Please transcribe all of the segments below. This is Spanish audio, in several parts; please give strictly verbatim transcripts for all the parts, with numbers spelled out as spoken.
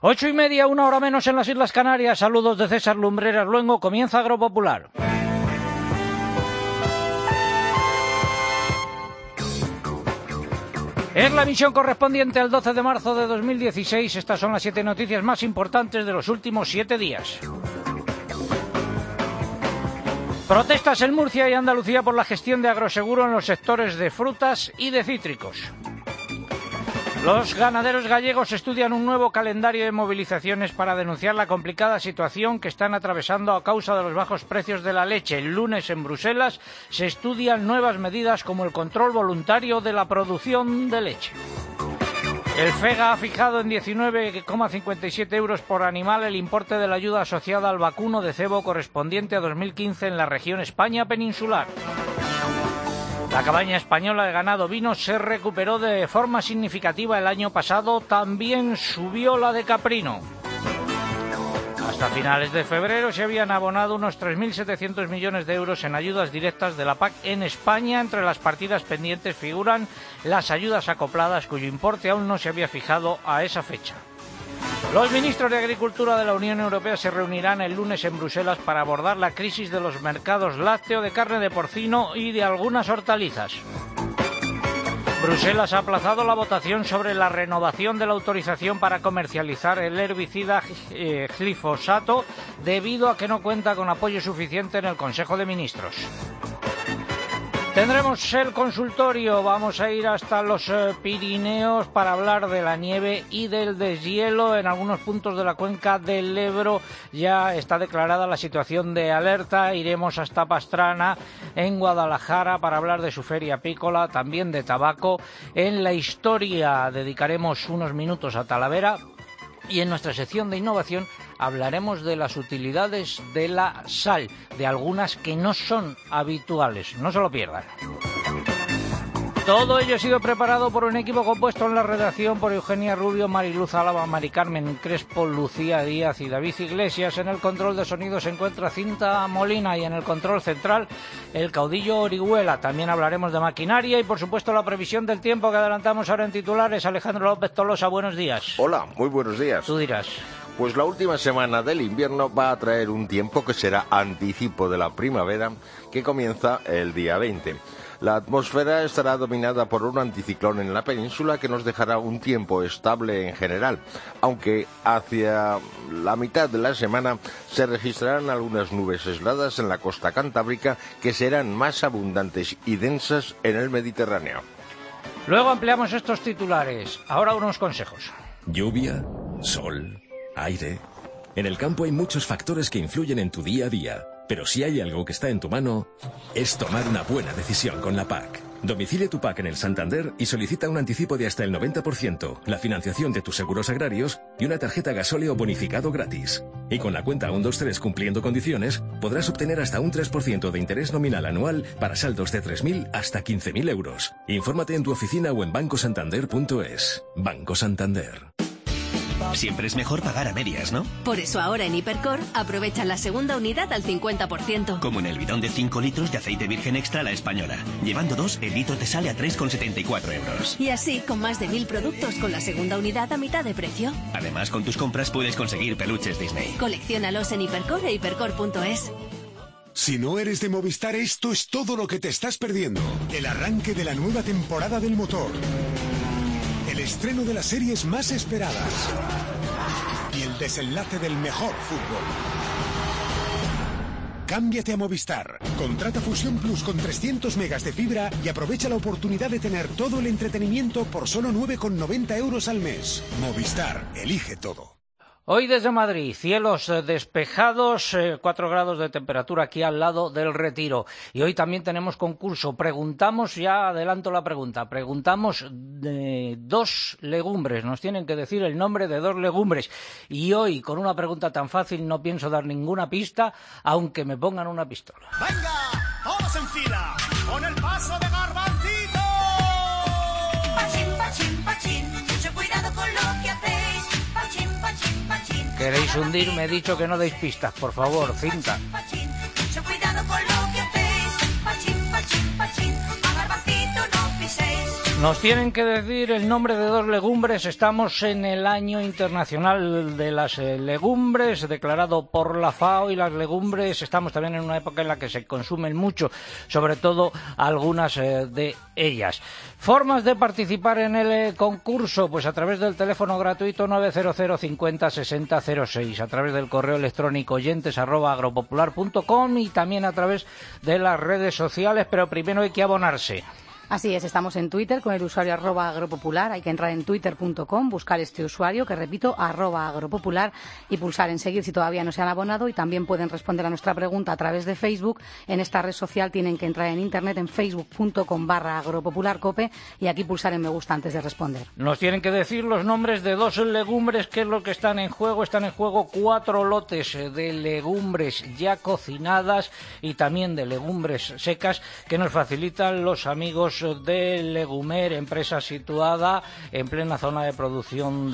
Ocho y media, una hora menos en las Islas Canarias. Saludos de César Lumbreras Luengo. Comienza Agropopular. Es la emisión correspondiente al doce de marzo de dos mil dieciséis. Estas son las siete noticias más importantes de los últimos siete días. Protestas en Murcia y Andalucía por la gestión de agroseguro en los sectores de frutas y de cítricos. Los ganaderos gallegos estudian un nuevo calendario de movilizaciones para denunciar la complicada situación que están atravesando a causa de los bajos precios de la leche. El lunes en Bruselas se estudian nuevas medidas como el control voluntario de la producción de leche. El FEGA ha fijado en diecinueve coma cincuenta y siete euros por animal el importe de la ayuda asociada al vacuno de cebo correspondiente a dos mil quince en la región España peninsular. La cabaña española de ganado ovino se recuperó de forma significativa el año pasado, también subió la de caprino. Hasta finales de febrero se habían abonado unos tres mil setecientos millones de euros en ayudas directas de la P A C en España. Entre las partidas pendientes figuran las ayudas acopladas, cuyo importe aún no se había fijado a esa fecha. Los ministros de Agricultura de la Unión Europea se reunirán el lunes en Bruselas para abordar la crisis de los mercados lácteo, de carne de porcino y de algunas hortalizas. Bruselas ha aplazado la votación sobre la renovación de la autorización para comercializar el herbicida eh, glifosato debido a que no cuenta con apoyo suficiente en el Consejo de Ministros. Tendremos el consultorio, vamos a ir hasta los eh, Pirineos para hablar de la nieve y del deshielo. En algunos puntos de la cuenca del Ebro ya está declarada la situación de alerta. Iremos hasta Pastrana, en Guadalajara, para hablar de su feria apícola, también de tabaco. En la historia dedicaremos unos minutos a Talavera. Y en nuestra sección de innovación hablaremos de las utilidades de la sal, de algunas que no son habituales. No se lo pierdan. Todo ello ha sido preparado por un equipo compuesto en la redacción por Eugenia Rubio, Mariluz Álava, Mari Carmen Crespo, Lucía Díaz y David Iglesias. En el control de sonido se encuentra Cinta Molina y en el control central el caudillo Orihuela. También hablaremos de maquinaria y por supuesto la previsión del tiempo que adelantamos ahora en titulares. Alejandro López Tolosa, buenos días. Hola, muy buenos días. Tú dirás. Pues la última semana del invierno va a traer un tiempo que será anticipo de la primavera, que comienza el día veinte. La atmósfera estará dominada por un anticiclón en la península que nos dejará un tiempo estable en general, aunque hacia la mitad de la semana se registrarán algunas nubes aisladas en la costa cantábrica que serán más abundantes y densas en el Mediterráneo. Luego ampliamos estos titulares. Ahora unos consejos. Lluvia, sol, aire. En el campo hay muchos factores que influyen en tu día a día. Pero si hay algo que está en tu mano, es tomar una buena decisión con la P A C. Domicilia tu P A C en el Santander y solicita un anticipo de hasta el noventa por ciento, la financiación de tus seguros agrarios y una tarjeta gasóleo bonificado gratis. Y con la cuenta uno dos tres cumpliendo condiciones, podrás obtener hasta un tres por ciento de interés nominal anual para saldos de tres mil hasta quince mil euros. Infórmate en tu oficina o en banco santander punto es. Banco Santander. Siempre es mejor pagar a medias, ¿no? Por eso ahora en Hipercor aprovecha la segunda unidad al cincuenta por ciento. Como en el bidón de cinco litros de aceite virgen extra La Española. Llevando dos, el litro te sale a tres con setenta y cuatro euros. Y así, con más de mil productos con la segunda unidad a mitad de precio. Además, con tus compras puedes conseguir peluches Disney. Colecciónalos en Hipercor e hipercor punto es. Si no eres de Movistar, esto es todo lo que te estás perdiendo. El arranque de la nueva temporada del motor. El estreno de las series más esperadas y el desenlace del mejor fútbol. Cámbiate a Movistar. Contrata Fusión Plus con trescientos megas de fibra y aprovecha la oportunidad de tener todo el entretenimiento por solo nueve con noventa euros al mes. Movistar, elige todo. Hoy desde Madrid, cielos despejados, eh, cuatro grados de temperatura aquí al lado del Retiro. Y hoy también tenemos concurso. Preguntamos, ya adelanto la pregunta, preguntamos de dos legumbres. Nos tienen que decir el nombre de dos legumbres. Y hoy, con una pregunta tan fácil, no pienso dar ninguna pista, aunque me pongan una pistola. ¡Venga! ¡Todos en fila! ¡Con el paso de Garbancito! Pachín, pachín, pachín. Mucho cuidado con lo que hacéis. Pachín, pachín, pachín. ¿Queréis hundirme? He dicho que no deis pistas, por favor, Cinta. Pachín, mucho cuidado con lo que hacéis. Pachín, pachín, pachín. A Garbancito no piséis. Nos tienen que decir el nombre de dos legumbres. Estamos en el año internacional de las legumbres, declarado por la FAO, y las legumbres estamos también en una época en la que se consumen mucho, sobre todo algunas de ellas. Formas de participar en el concurso, pues a través del teléfono gratuito nueve cero cero cincuenta sesenta cero seis, a través del correo electrónico oyentes arroba agropopular punto com y también a través de las redes sociales, pero primero hay que abonarse. Así es, estamos en Twitter con el usuario arroba agropopular. Hay que entrar en twitter punto com, buscar este usuario, que repito, arroba agropopular, y pulsar en seguir si todavía no se han abonado. Y también pueden responder a nuestra pregunta a través de Facebook. En esta red social tienen que entrar en internet en facebook punto com barra agropopularcope y aquí pulsar en me gusta antes de responder. Nos tienen que decir los nombres de dos legumbres, que es lo que están en juego. Están en juego cuatro lotes de legumbres ya cocinadas y también de legumbres secas que nos facilitan los amigos de Legumer, empresa situada en plena zona de producción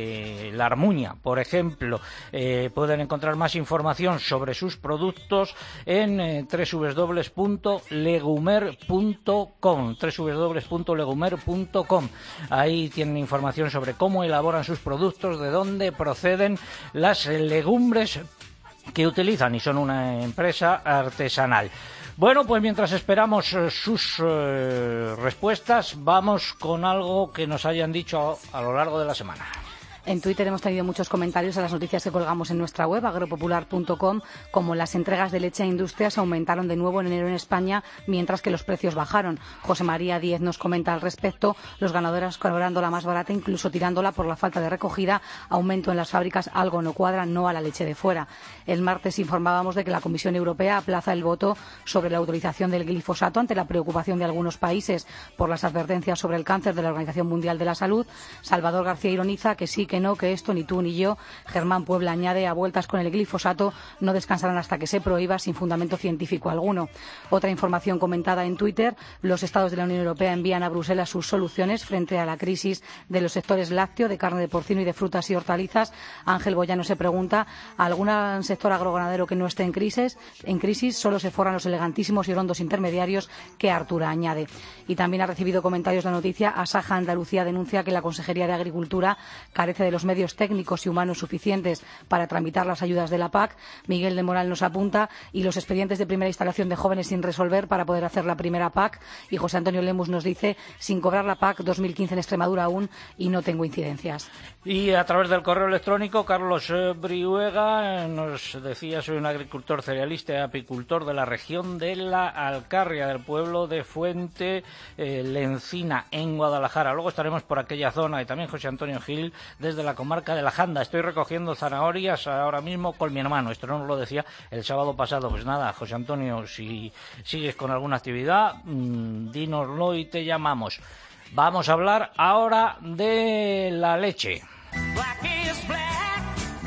de La Armuña, por ejemplo. Eh, pueden encontrar más información sobre sus productos en eh, doble u doble u doble u punto legumer punto com, doble u doble u doble u punto legumer punto com. Ahí tienen información sobre cómo elaboran sus productos, de dónde proceden las legumbres que utilizan, y son una empresa artesanal. Bueno, pues mientras esperamos eh, sus eh, respuestas, vamos con algo que nos hayan dicho a, a lo largo de la semana. En Twitter hemos tenido muchos comentarios a las noticias que colgamos en nuestra web, agropopular punto com, como las entregas de leche a industrias aumentaron de nuevo en enero en España, mientras que los precios bajaron. José María Díez nos comenta al respecto: los ganaderos cobrando la más barata, incluso tirándola por la falta de recogida, aumento en las fábricas, algo no cuadra, no a la leche de fuera. El martes informábamos de que la Comisión Europea aplaza el voto sobre la autorización del glifosato ante la preocupación de algunos países por las advertencias sobre el cáncer de la Organización Mundial de la Salud. Salvador García ironiza que sí, que no, que esto ni tú ni yo. Germán Puebla añade: a vueltas con el glifosato, no descansarán hasta que se prohíba sin fundamento científico alguno. Otra información comentada en Twitter: los estados de la Unión Europea envían a Bruselas sus soluciones frente a la crisis de los sectores lácteo, de carne de porcino y de frutas y hortalizas. Ángel Boyano se pregunta: ¿algún sector agroganadero que no esté en crisis? En crisis solo se forran los elegantísimos y rondos intermediarios, que Artura añade. Y también ha recibido comentarios la noticia: Asaja Andalucía denuncia que la Consejería de Agricultura carece de los medios técnicos y humanos suficientes para tramitar las ayudas de la P A C. Miguel de Moral nos apunta: y los expedientes de primera instalación de jóvenes sin resolver para poder hacer la primera P A C. Y José Antonio Lemus nos dice: sin cobrar la P A C dos mil quince en Extremadura aún, y no tengo incidencias. Y a través del correo electrónico, Carlos Brihuega nos decía: soy un agricultor cerealista y apicultor de la región de la Alcarria, del pueblo de Fuente eh, Lencina, en Guadalajara. Luego estaremos por aquella zona. Y también José Antonio Gil desde la comarca de la Janda: estoy recogiendo zanahorias ahora mismo con mi hermano. Esto no nos lo decía el sábado pasado. Pues nada, José Antonio, si sigues con alguna actividad, mmm, dínoslo y te llamamos. Vamos a hablar ahora de la leche. Black is black.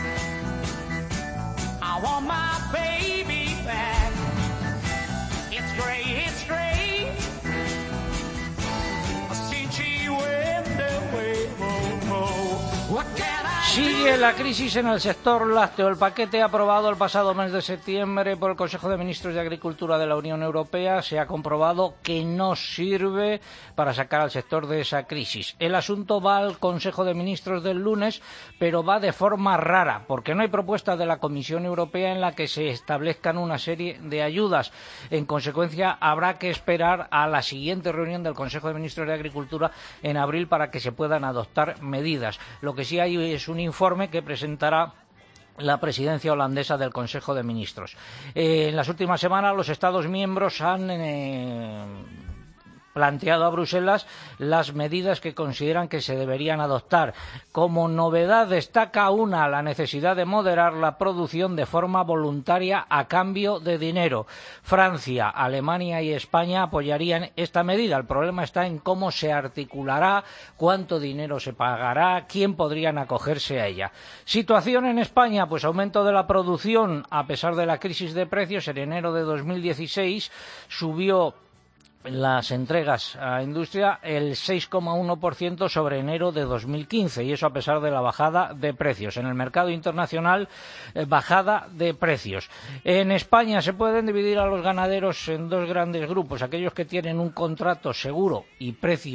I want my baby back. It's gray, it's gray. Since she went away, oh, oh. What can I Sigue la crisis en el sector lácteo. El paquete aprobado el pasado mes de septiembre por el Consejo de Ministros de Agricultura de la Unión Europea se ha comprobado que no sirve para sacar al sector de esa crisis. El asunto va al Consejo de Ministros del lunes, pero va de forma rara, porque no hay propuesta de la Comisión Europea en la que se establezcan una serie de ayudas. En consecuencia, habrá que esperar a la siguiente reunión del Consejo de Ministros de Agricultura en abril para que se puedan adoptar medidas. Lo que sí hay es un informe que presentará la presidencia holandesa del Consejo de Ministros. Eh, en las últimas semanas los Estados miembros han eh, planteado a Bruselas las medidas que consideran que se deberían adoptar. Como novedad destaca una: la necesidad de moderar la producción de forma voluntaria a cambio de dinero. Francia, Alemania y España apoyarían esta medida. El problema está en cómo se articulará, cuánto dinero se pagará, quién podrían acogerse a ella. Situación en España: pues aumento de la producción a pesar de la crisis de precios. En enero de dos mil dieciséis subió las entregas a industria el seis coma uno por ciento sobre enero de dos mil quince, y eso a pesar de la bajada de precios. En el mercado internacional, eh, bajada de precios. En España se pueden dividir a los ganaderos en dos grandes grupos: aquellos que tienen un contrato seguro y precios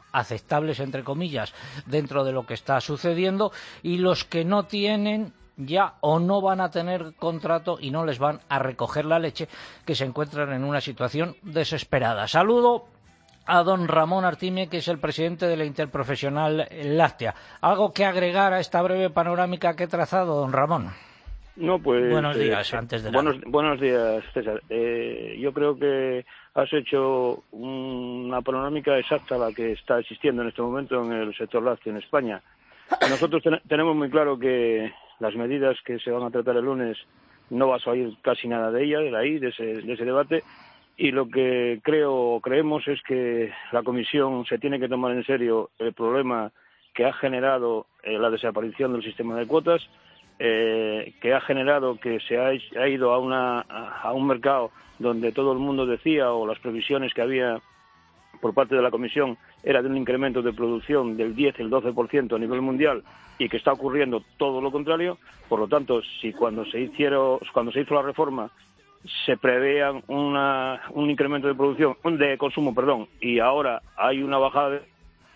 aceptables, entre comillas, dentro de lo que está sucediendo, y los que no tienen ya o no van a tener contrato y no les van a recoger la leche, que se encuentran en una situación desesperada. Saludo a don Ramón Artime, que es el presidente de la Interprofesional Láctea. ¿Algo que agregar a esta breve panorámica que he trazado, don Ramón? No, pues... Buenos días, eh, antes de buenos, nada. Buenos días, César. Eh, yo creo que has hecho una panorámica exacta a la que está existiendo en este momento en el sector lácteo en España. Nosotros ten- tenemos muy claro que las medidas que se van a tratar el lunes no va a salir casi nada de ellas, de ahí, de ese, de ese debate, y lo que creo o creemos es que la Comisión se tiene que tomar en serio el problema que ha generado eh, la desaparición del sistema de cuotas, eh, que ha generado que se ha, ha ido a, una, a un mercado donde todo el mundo decía, o las previsiones que había por parte de la Comisión era de un incremento de producción del diez, el doce por ciento a nivel mundial, y que está ocurriendo todo lo contrario. Por lo tanto, si cuando se hicieron, cuando se hizo la reforma se preveían una, un incremento de producción, de consumo, perdón, y ahora hay una bajada de...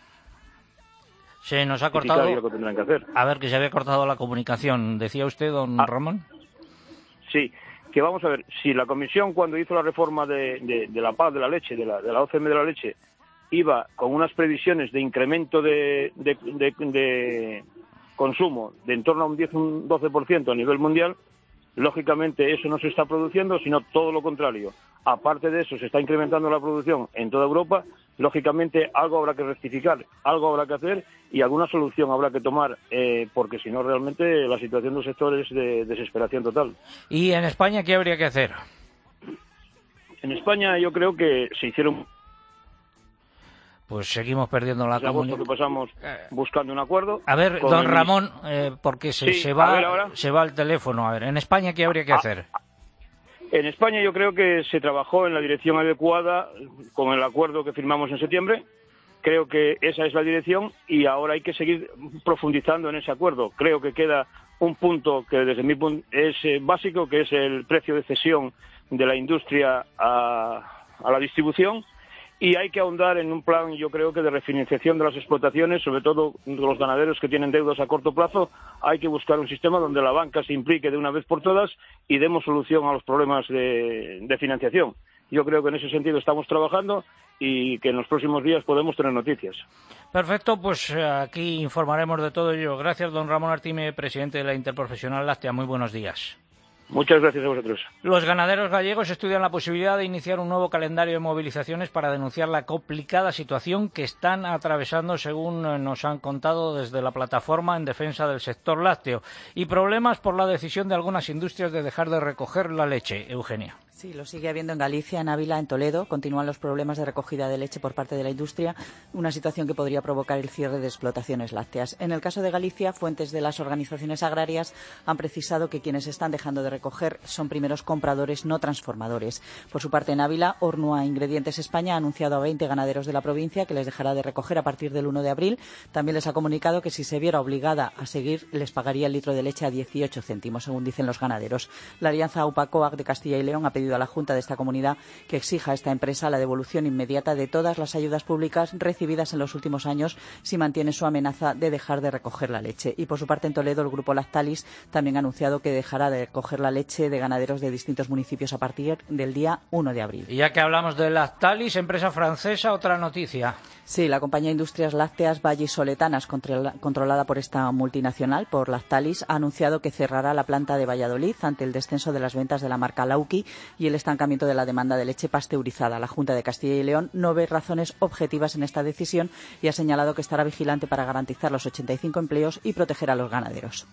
Se nos ha cortado... Lo que tendrán que hacer. A ver, que se había cortado la comunicación. ¿Decía usted, don Ah. Ramón? Sí, que vamos a ver, si la Comisión cuando hizo la reforma de, de, de la P A C de la leche, de la, de la O C M de la leche, iba con unas previsiones de incremento de, de, de, de consumo de en torno a un diez, un doce por ciento a nivel mundial, lógicamente eso no se está produciendo, sino todo lo contrario. Aparte de eso, se está incrementando la producción en toda Europa. Lógicamente algo habrá que rectificar, algo habrá que hacer y alguna solución habrá que tomar, eh, porque si no realmente la situación del sector es de desesperación total. ¿Y en España qué habría que hacer? En España yo creo que se hicieron... Pues seguimos perdiendo la Desde agosto que comunicación. pasamos buscando un acuerdo. A ver, con don el- Ramón, eh, porque se, Sí, se a va ver ahora. se va al teléfono. A ver, ¿en España qué habría que Ah, hacer? En España yo creo que se trabajó en la dirección adecuada con el acuerdo que firmamos en septiembre. Creo que esa es la dirección y ahora hay que seguir profundizando en ese acuerdo. Creo que queda un punto que desde mi punto es eh, básico, que es el precio de cesión de la industria a, a la distribución. Y hay que ahondar en un plan, yo creo que de refinanciación de las explotaciones, sobre todo los ganaderos que tienen deudas a corto plazo. Hay que buscar un sistema donde la banca se implique de una vez por todas y demos solución a los problemas de, de financiación. Yo creo que en ese sentido estamos trabajando y que en los próximos días podemos tener noticias. Perfecto, pues eh, aquí informaremos de todo ello. Gracias, don Ramón Artime, presidente de la Interprofesional Láctea. Muy buenos días. Muchas gracias a vosotros. Los ganaderos gallegos estudian la posibilidad de iniciar un nuevo calendario de movilizaciones para denunciar la complicada situación que están atravesando, según nos han contado desde la plataforma en defensa del sector lácteo, y problemas por la decisión de algunas industrias de dejar de recoger la leche. Eugenia. Sí, lo sigue habiendo en Galicia, en Ávila, en Toledo. Continúan los problemas de recogida de leche por parte de la industria, una situación que podría provocar el cierre de explotaciones lácteas. En el caso de Galicia, fuentes de las organizaciones agrarias han precisado que quienes están dejando de recoger son primeros compradores, no transformadores. Por su parte, en Ávila, Ornua Ingredientes España ha anunciado a veinte ganaderos de la provincia que les dejará de recoger a partir del uno de abril. También les ha comunicado que si se viera obligada a seguir, les pagaría el litro de leche a dieciocho céntimos, según dicen los ganaderos. La Alianza AUPA-COAG de Castilla y León ha pedido a la Junta de esta comunidad que exija a esta empresa la devolución inmediata de todas las ayudas públicas recibidas en los últimos años si mantiene su amenaza de dejar de recoger la leche. Y por su parte, en Toledo, el grupo Lactalis también ha anunciado que dejará de recoger la leche de ganaderos de distintos municipios a partir del día uno de abril. Y ya que hablamos de Lactalis, empresa francesa, otra noticia. Sí, la compañía Industrias Lácteas Vallisoletanas, controlada por esta multinacional, por Lactalis, ha anunciado que cerrará la planta de Valladolid ante el descenso de las ventas de la marca Lauki y el estancamiento de la demanda de leche pasteurizada. La Junta de Castilla y León no ve razones objetivas en esta decisión y ha señalado que estará vigilante para garantizar los ochenta y cinco empleos y proteger a los ganaderos.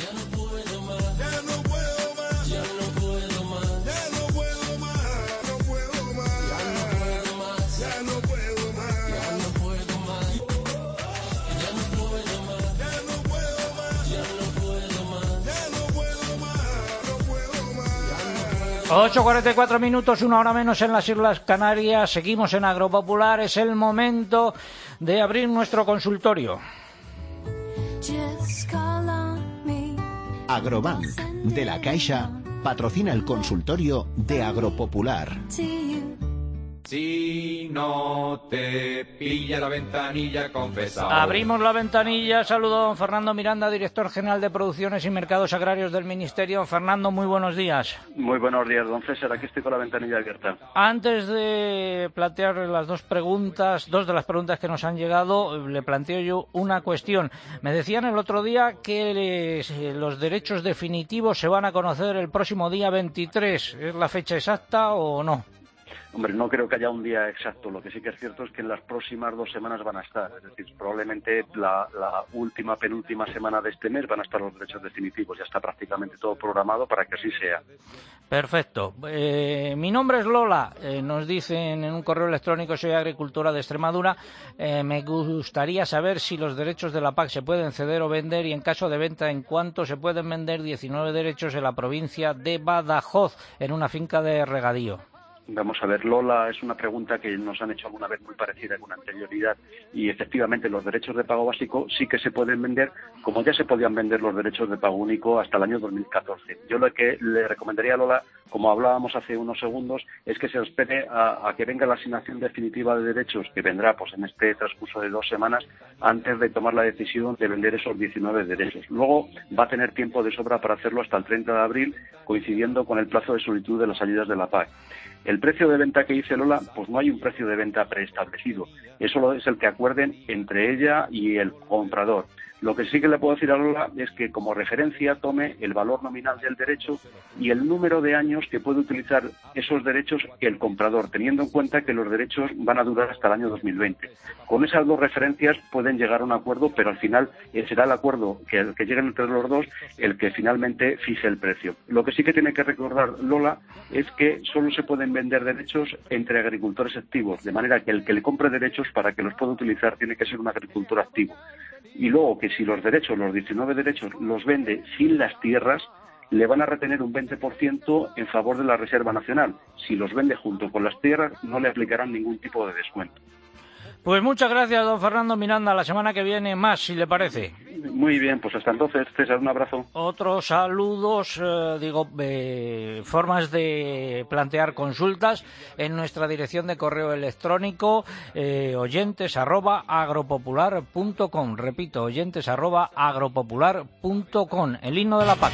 ocho cuarenta y cuatro minutos, una hora menos en las Islas Canarias. Seguimos en Agropopular. Es el momento de abrir nuestro consultorio. Agrobank, de la Caixa, patrocina el consultorio de Agropopular. Si no te pilla la ventanilla, confesa. Abrimos la ventanilla. Saludo a don Fernando Miranda, director general de Producciones y Mercados Agrarios del Ministerio. Fernando, muy buenos días. Muy buenos días, don César. Aquí estoy con la ventanilla abierta. Antes de plantear las dos preguntas, dos de las preguntas que nos han llegado, le planteo yo una cuestión. Me decían el otro día que les, los derechos definitivos se van a conocer el próximo día veintitrés. ¿Es la fecha exacta o no? Hombre, no creo que haya un día exacto. Lo que sí que es cierto es que en las próximas dos semanas van a estar. Es decir, probablemente la, la última, penúltima semana de este mes van a estar los derechos definitivos. Ya está prácticamente todo programado para que así sea. Perfecto. Eh, mi nombre es Lola. Eh, nos dicen en un correo electrónico, soy agricultora de Extremadura. Eh, me gustaría saber si los derechos de la P A C se pueden ceder o vender y en caso de venta, en cuánto se pueden vender diecinueve derechos en la provincia de Badajoz, en una finca de regadío. Vamos a ver, Lola, es una pregunta que nos han hecho alguna vez muy parecida con anterioridad y efectivamente los derechos de pago básico sí que se pueden vender como ya se podían vender los derechos de pago único hasta el año dos mil catorce. Yo lo que le recomendaría a Lola, como hablábamos hace unos segundos, es que se espere a, a que venga la asignación definitiva de derechos, que vendrá pues en este transcurso de dos semanas, antes de tomar la decisión de vender esos diecinueve derechos. Luego va a tener tiempo de sobra para hacerlo hasta el treinta de abril, coincidiendo con el plazo de solicitud de las ayudas de la P A C. El precio de venta que dice Lola, pues no hay un precio de venta preestablecido. Eso es el que acuerden entre ella y el comprador. Lo que sí que le puedo decir a Lola es que como referencia tome el valor nominal del derecho y el número de años que puede utilizar esos derechos el comprador, teniendo en cuenta que los derechos van a durar hasta el año dos mil veinte. Con esas dos referencias pueden llegar a un acuerdo, pero al final eh, será el acuerdo que, que lleguen entre los dos el que finalmente fije el precio. Lo que sí que tiene que recordar Lola es que solo se pueden vender derechos entre agricultores activos, de manera que el que le compre derechos para que los pueda utilizar tiene que ser un agricultor activo. Y luego que si los derechos, los diecinueve derechos, los vende sin las tierras, le van a retener un veinte por ciento en favor de la Reserva Nacional. Si los vende junto con las tierras, no le aplicarán ningún tipo de descuento. Pues muchas gracias, don Fernando Miranda. La semana que viene más, si le parece. Muy bien, pues hasta entonces, César, un abrazo. Otros saludos, eh, digo, eh, formas de plantear consultas en nuestra dirección de correo electrónico, eh, oyentes arroba agropopular punto com. Repito, oyentes arroba agropopular punto com. El himno de la P A C.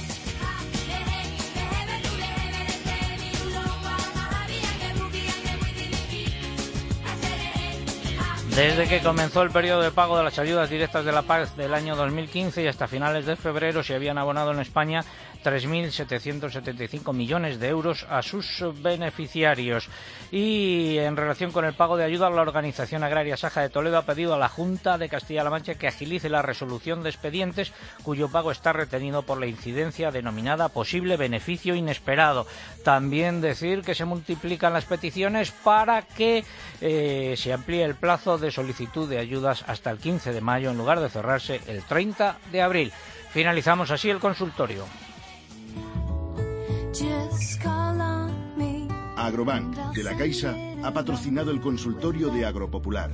Desde que comenzó el periodo de pago de las ayudas directas de la P A C del año dos mil quince y hasta finales de febrero se habían abonado en España tres mil setecientos setenta y cinco millones de euros a sus beneficiarios. Y en relación con el pago de ayuda, la Organización Agraria Saja de Toledo ha pedido a la Junta de Castilla-La Mancha que agilice la resolución de expedientes cuyo pago está retenido por la incidencia denominada posible beneficio inesperado. También decir que se multiplican las peticiones para que eh, se amplíe el plazo de solicitud de ayudas hasta el quince de mayo en lugar de cerrarse el treinta de abril. Finalizamos así el consultorio. Agrobank, de la Caixa, ha patrocinado el consultorio de Agropopular.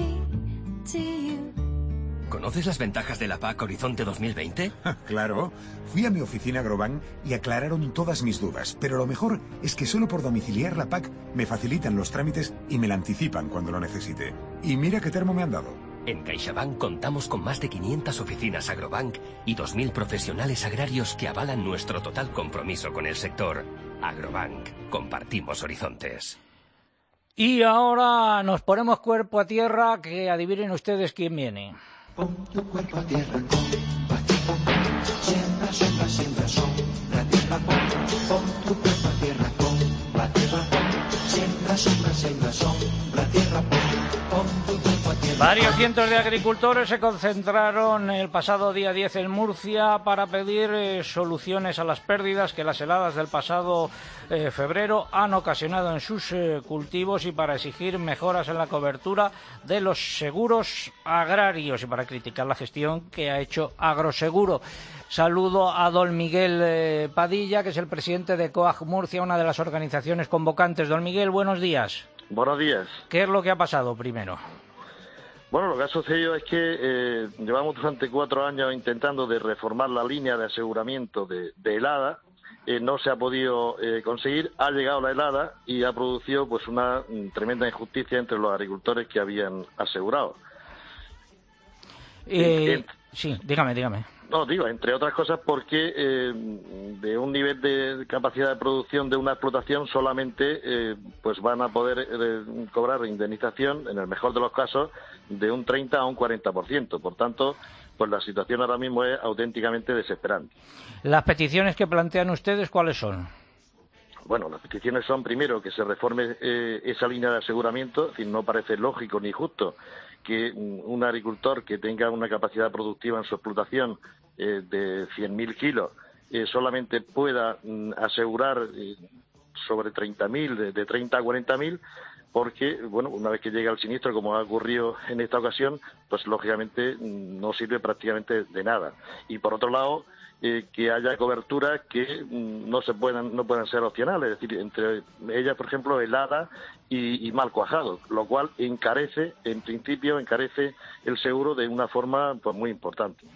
¿Conoces las ventajas de la P A C Horizonte dos mil veinte? Claro. Fui a mi oficina Agrobank y aclararon todas mis dudas. Pero lo mejor es que solo por domiciliar la P A C me facilitan los trámites y me la anticipan cuando lo necesite. Y mira qué termo me han dado. En CaixaBank contamos con más de quinientas oficinas Agrobank y dos mil profesionales agrarios que avalan nuestro total compromiso con el sector. Agrobank, compartimos horizontes. Y ahora nos ponemos cuerpo a tierra, que adivinen ustedes quién viene. Pon tu cuerpo a tierra, siembra, siembra, siembra, sombra, tierra, pon tu cuerpo a tierra, con la tierra, siembra, siembra, siembra, sombra, tierra, pon tu cuerpo a tierra. Varios cientos de agricultores se concentraron el pasado día diez en Murcia para pedir eh, soluciones a las pérdidas que las heladas del pasado eh, febrero han ocasionado en sus eh, cultivos y para exigir mejoras en la cobertura de los seguros agrarios y para criticar la gestión que ha hecho Agroseguro. Saludo a don Miguel eh, Padilla, que es el presidente de COAG Murcia, una de las organizaciones convocantes. Don Miguel, buenos días. Buenos días. ¿Qué es lo que ha pasado primero? Bueno, lo que ha sucedido es que eh, llevamos durante cuatro años intentando de reformar la línea de aseguramiento de, de helada eh, no se ha podido eh, conseguir. Ha llegado la helada y ha producido pues una mm, tremenda injusticia entre los agricultores que habían asegurado. Eh, En- sí, dígame, dígame. No, digo, entre otras cosas porque eh, de un nivel de capacidad de producción de una explotación solamente eh, pues van a poder eh, cobrar indemnización, en el mejor de los casos, de un treinta a un cuarenta por ciento. Por tanto, pues la situación ahora mismo es auténticamente desesperante. Las peticiones que plantean ustedes, ¿cuáles son? Bueno, las peticiones son, primero, que se reforme eh, esa línea de aseguramiento. Es decir, no parece lógico ni justo que mm, un agricultor que tenga una capacidad productiva en su explotación eh, de cien mil kilos eh, solamente pueda mm, asegurar eh, sobre treinta mil, de, de treinta a cuarenta mil, porque, bueno, una vez que llega el siniestro, como ha ocurrido en esta ocasión, pues lógicamente mm, no sirve prácticamente de nada. Y por otro lado, eh, que haya coberturas que mm, no se puedan no puedan ser opcionales, es decir, entre ellas, por ejemplo, helada y, y mal cuajado, lo cual encarece, en principio, encarece el seguro de una forma pues muy importante.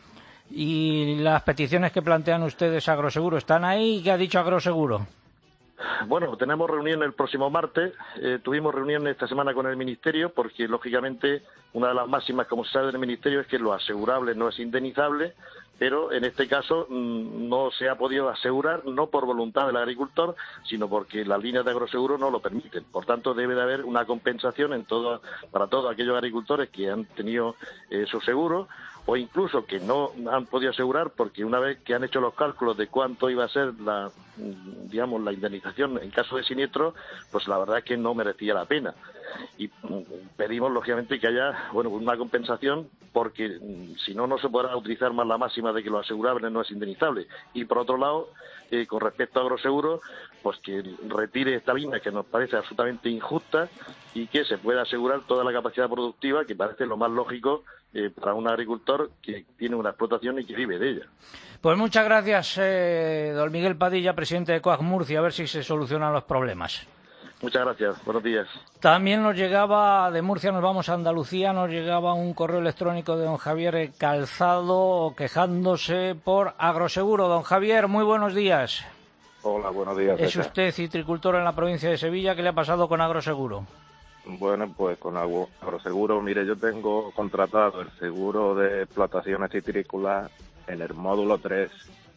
¿Y las peticiones que plantean ustedes a Agroseguro están ahí? ¿Qué ha dicho Agroseguro? Bueno, tenemos reunión el próximo martes. Eh, tuvimos reunión esta semana con el Ministerio porque, lógicamente, una de las máximas, como se sabe del Ministerio, es que lo asegurable no es indemnizable, pero en este caso mmm, no se ha podido asegurar, no por voluntad del agricultor, sino porque las líneas de agroseguro no lo permiten. Por tanto, debe de haber una compensación en todo, para todos aquellos agricultores que han tenido eh, su seguro, o incluso que no han podido asegurar porque una vez que han hecho los cálculos de cuánto iba a ser la, digamos, la indemnización en caso de siniestro, pues la verdad es que no merecía la pena. Y pedimos, lógicamente, que haya, bueno, una compensación porque si no, no se podrá utilizar más la máxima de que lo asegurable no es indemnizable. Y por otro lado, eh, con respecto a Agroseguro, pues que retire esta línea que nos parece absolutamente injusta y que se pueda asegurar toda la capacidad productiva, que parece lo más lógico eh, para un agricultor que tiene una explotación y que vive de ella. Pues muchas gracias, eh, don Miguel Padilla, presidente de COAG Murcia, a ver si se solucionan los problemas. Muchas gracias, buenos días. También nos llegaba, de Murcia nos vamos a Andalucía, nos llegaba un correo electrónico de don Javier Calzado quejándose por Agroseguro. Don Javier, muy buenos días. Hola, buenos días. Es César. usted citricultor en la provincia de Sevilla. ¿Qué le ha pasado con Agroseguro? Bueno, pues con Agro- Agroseguro, mire, yo tengo contratado el seguro de explotaciones citrícolas en el módulo tres,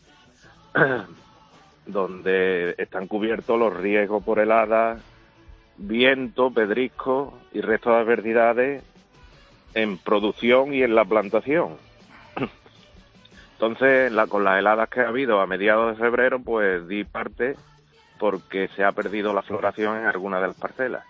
donde están cubiertos los riesgos por heladas, viento, pedrisco y resto de adversidades en producción y en la plantación. Entonces, la, con las heladas que ha habido a mediados de febrero, pues di parte porque se ha perdido la floración en algunas de las parcelas.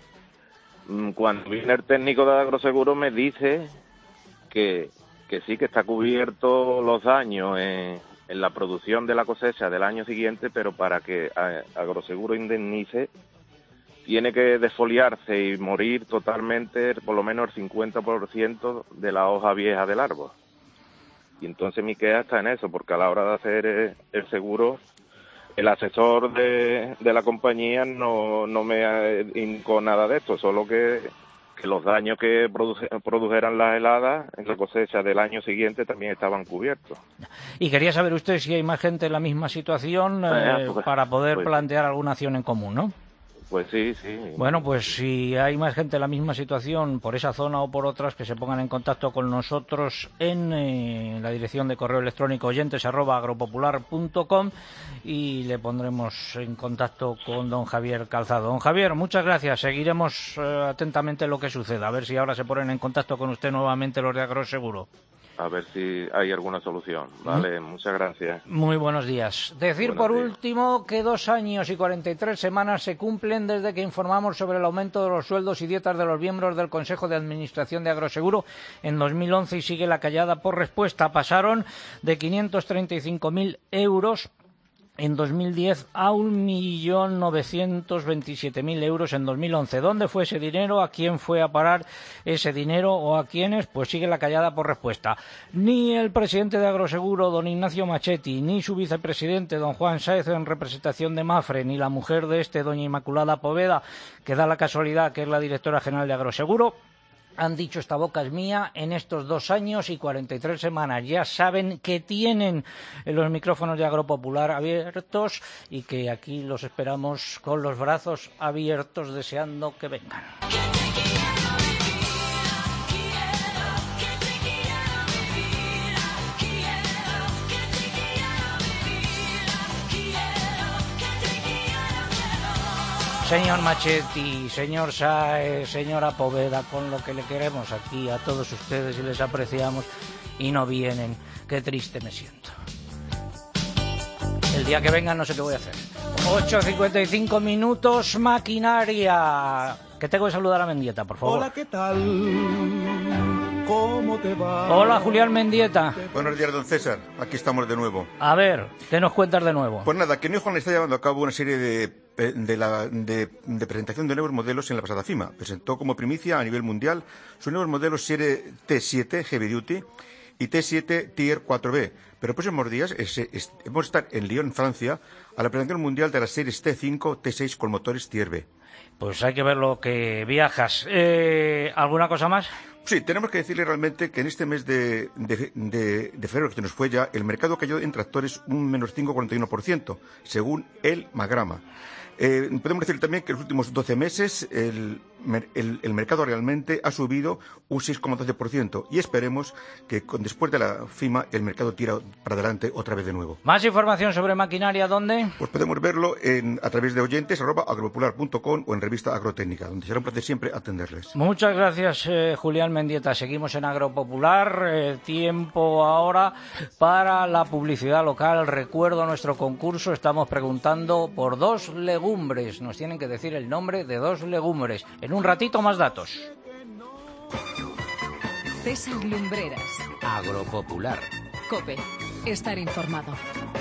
Mm, Cuando viene el técnico de Agroseguro me dice que, que sí, que está cubierto los daños en, en la producción de la cosecha del año siguiente, pero para que a- Agroseguro indemnice tiene que desfoliarse y morir totalmente por lo menos el cincuenta por ciento de la hoja vieja del árbol. Y entonces mi queja está en eso, porque a la hora de hacer eh, el seguro, el asesor de, de la compañía no, no me ha indicado nada de esto, solo que, que los daños que produce- produjeran las heladas en la cosecha del año siguiente también estaban cubiertos. Y quería saber usted si hay más gente en la misma situación eh, Ah, pues- para poder pues- plantear alguna acción en común, ¿no? Pues sí, sí. Bueno, pues si hay más gente en la misma situación por esa zona o por otras, que se pongan en contacto con nosotros en eh, la dirección de correo electrónico oyentes arroba agropopular punto com y le pondremos en contacto con don Javier Calzado. Don Javier, muchas gracias. Seguiremos eh, atentamente lo que suceda. A ver si ahora se ponen en contacto con usted nuevamente los de Agroseguro. A ver si hay alguna solución. Vale, muchas gracias. Muy buenos días. Decir Buenos por días. último que dos años y cuarenta y tres semanas se cumplen desde que informamos sobre el aumento de los sueldos y dietas de los miembros del Consejo de Administración de Agroseguro en dos mil once y sigue la callada por respuesta. Pasaron de quinientos treinta y cinco mil euros en dos mil diez a un millón novecientos veintisiete mil euros en dos mil once. ¿Dónde fue ese dinero? ¿A quién fue a parar ese dinero o a quiénes? Pues sigue la callada por respuesta. Ni el presidente de Agroseguro, don Ignacio Machetti, ni su vicepresidente, don Juan Sáez, en representación de Mafre, ni la mujer de este, doña Inmaculada Poveda, que da la casualidad que es la directora general de Agroseguro, han dicho esta boca es mía en estos dos años y cuarenta y tres semanas. Ya saben que tienen los micrófonos de Agropopular abiertos y que aquí los esperamos con los brazos abiertos deseando que vengan. Señor Machetti, señor Sáez, señora Poveda, con lo que le queremos aquí a todos ustedes y les apreciamos y no vienen, qué triste me siento. El día que vengan no sé qué voy a hacer. ocho cincuenta y cinco minutos, maquinaria. Que tengo que saludar a Mendieta, por favor. Hola, ¿qué tal? ¿Cómo te va? Hola, Julián Mendieta. Buenos días, don César. Aquí estamos de nuevo. A ver, ¿qué nos cuentas de nuevo? Pues nada, que New Holland está llevando a cabo una serie de, de, la, de, de presentación de nuevos modelos en la pasada FIMA. Presentó como primicia a nivel mundial sus nuevos modelos serie T siete Heavy Duty y T siete Tier cuatro B. Pero en próximos días es, es, vamos a estar en Lyon, Francia, a la presentación mundial de las series T cinco, T seis con motores Tier B. Pues hay que ver lo que viajas. Eh, ¿Alguna cosa más? Sí, tenemos que decirle realmente que en este mes de, de, de, de febrero que se nos fue ya, el mercado cayó en tractores un menos cinco coma cuarenta y uno por ciento, según el Magrama. Eh, podemos decir también que en los últimos doce meses el, el, el mercado realmente ha subido un seis coma doce por ciento y esperemos que con, después de la FIMA el mercado tira para adelante otra vez de nuevo. ¿Más información sobre maquinaria dónde? Pues podemos verlo en, a través de oyentes arroba agropopular punto com o en revista Agrotécnica, donde será un placer siempre atenderles. Muchas gracias, eh, Julián Mendieta. Seguimos en Agropopular. Eh, tiempo ahora para la publicidad local. Recuerdo nuestro concurso. Estamos preguntando por dos legumbres. Nos tienen que decir el nombre de dos legumbres. En un ratito más datos. César Lumbreras. Agropopular. COPE. Estar informado.